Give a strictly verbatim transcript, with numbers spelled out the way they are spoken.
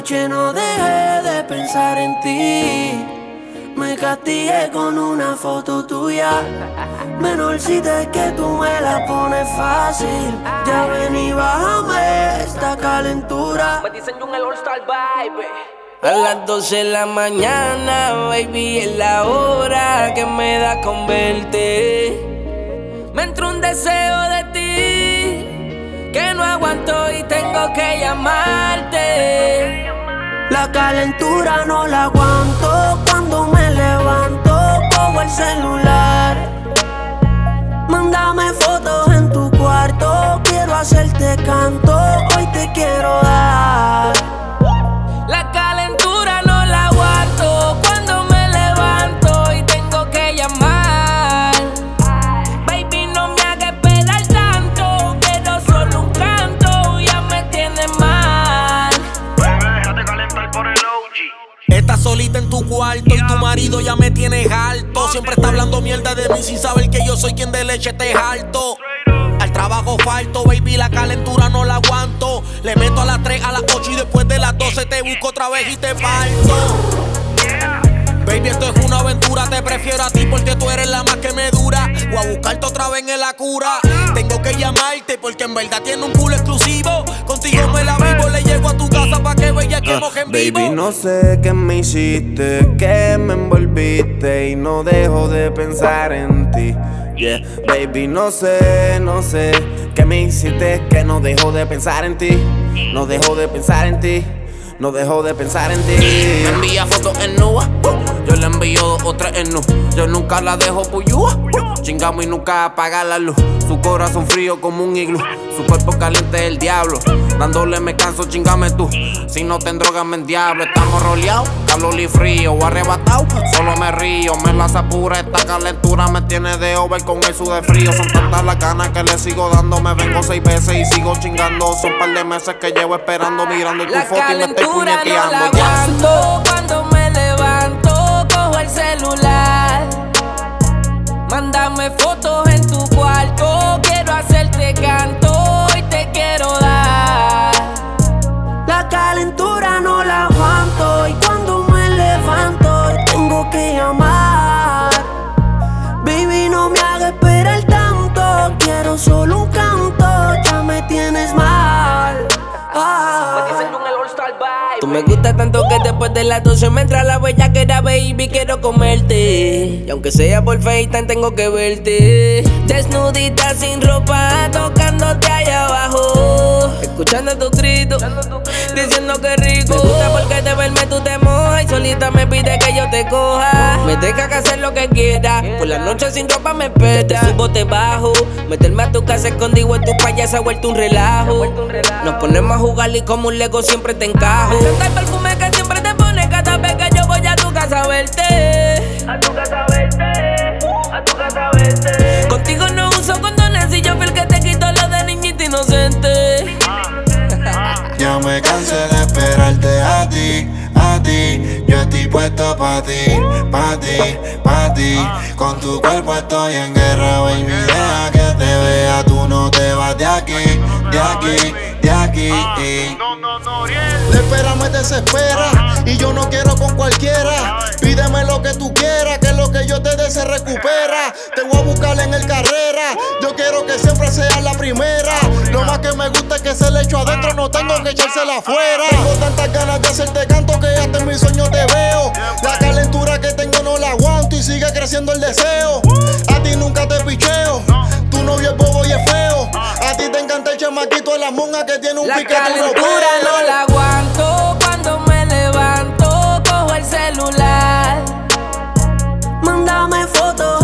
Anoche no dejé de pensar en ti. Me castigué con una foto tuya. Menor si es que tú me la pones fácil. Ya ven y bájame esta calentura. Me dicen un el All Star Vibe. A las doce de la mañana, baby, es la hora que me da con verte. Me entró un deseo de ti que no aguanto y tengo que llamarte. La calentura no la aguanto. Cuando me levanto, cojo el celular. Mándame fotos en tu cuarto. Quiero hacerte canto, hoy te quiero dar. La calentura no la aguanto. Cuando me levanto y tengo que llamar. Baby, no me hagas esperar tanto. Quiero solo un canto, ya me tienes mal. Bebé, déjate calentar por el O G. Estás solita en tu cuarto y tu marido ya me tiene harto. Siempre está hablando mierda de mí sin saber que yo soy quien de leche te harto. Al trabajo falto, baby, la calentura no la aguanto. Le meto a las tres, a las ocho y después de las doce te busco otra vez y te parto. Baby, esto es una aventura, te prefiero a ti porque tú eres la más que me dura. O a buscarte otra vez en la cura. Tengo que llamarte porque en verdad tiene un culo exclusivo. Contigo me la vivo, le llego a tu casa pa' que vea que moje en vivo. Baby, no sé qué me hiciste, que me envolviste y no dejo de pensar en ti. Yeah, baby, no sé, no sé qué me hiciste, que no dejo de pensar en ti. No dejo de pensar en ti. No dejo de pensar en ti. Me envía fotos en nua, yo le envío dos o tres en nu. Yo nunca la dejo puyúa. Chingamos y nunca apaga la luz. Su corazón frío como un iglú. Su cuerpo caliente es el diablo. Dándole me canso, chingame tú. Si no te endrógame en diablo. Estamos roleados, calor y frío o arrebatado. Solo me río, me la apura. Esta calentura me tiene de over con el sudor frío. Son tantas las ganas que le sigo dando. Me vengo seis veces y sigo chingando. Son par de meses que llevo esperando, mirando tu La foto y me estoy calentura no la puñeteando. Ya. aguanto. Cuando me levanto, cojo el celular. Mándame fotos en tu cuarto. Quiero hacerte canto y te quiero dar. La calentura no la aguanto. Y cuando me levanto tengo que llamar. Baby, no me hagas esperar tanto. Quiero solo un canto, ya me tienes mal. Ah. Me dicen un el All Star Vibe. Tú me gustas tanto que después de las doce me entra la huella que era baby, quiero comerte. Y aunque sea por FaceTime tengo que verte. Desnudita sin ropa, tocándote allá abajo. Escuchando tus gritos, diciendo que rico. Me gusta porque de verme tú te mojas y solita me pide que yo te coja. Me deja que hacer lo que quiera. Por la noche sin ropa me espera. Te subo, te bajo. Meterme a tu casa escondido en tu playa se ha vuelto un relajo. Nos ponemos a jugar y como un Lego siempre te encajo. Tanta el perfume que siempre te pones cada vez que yo voy a tu casa a verte. A tu casa verte, a tu casa verte. Contigo no uso condones y yo fui el que te quito lo de niñita inocente. Ya me cansé de esperarte a ti, a ti. Yo estoy puesto pa' ti, pa' ti, pa' ti. Con tu cuerpo estoy en guerra, baby. Deja que te vea, tú no te vas de aquí, de aquí, de aquí. No, no, no, Oriel. La espera me desespera y yo no quiero con cualquiera. Pídeme lo que tú quieras, que lo que yo te dé se recupera. Te voy a buscar en el carrera, yo quiero que siempre seas la primera. Lo más que me gusta es que se le echo adentro, no tengo que echársela afuera. Tengo tantas ganas de hacerte canto que hasta en mis sueños te veo. La calentura que tengo no la aguanto y sigue creciendo el deseo. A ti nunca te picheo, tu novio es bobo y es feo. A ti te encanta el chamaquito de la monja que tiene un La piquete calentura no la aguanto. Cuando me levanto, cojo el celular. Mándame fotos